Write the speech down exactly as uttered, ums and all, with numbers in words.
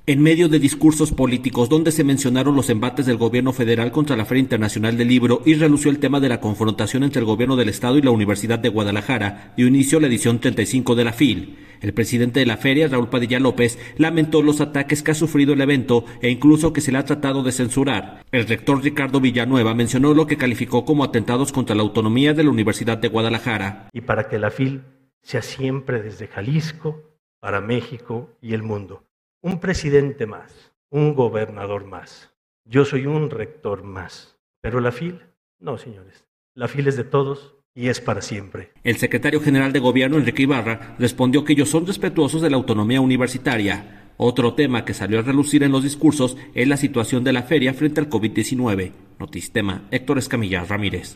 En medio de discursos políticos donde se mencionaron los embates del gobierno federal contra la Feria Internacional del Libro y relució el tema de la confrontación entre el gobierno del estado y la Universidad de Guadalajara, dio inicio a la edición treinta y cinco de la F I L. El presidente de la feria, Raúl Padilla López, lamentó los ataques que ha sufrido el evento e incluso que se le ha tratado de censurar. El rector Ricardo Villanueva mencionó lo que calificó como atentados contra la autonomía de la Universidad de Guadalajara. Y para que la F I L sea siempre desde Jalisco, para México y el mundo. Un presidente más, un gobernador más, yo soy un rector más, pero la F I L, no señores, la F I L es de todos y es para siempre. El secretario general de gobierno, Enrique Ibarra, respondió que ellos son respetuosos de la autonomía universitaria. Otro tema que salió a relucir en los discursos es la situación de la feria frente al COVID diecinueve. Notistema, Héctor Escamilla Ramírez.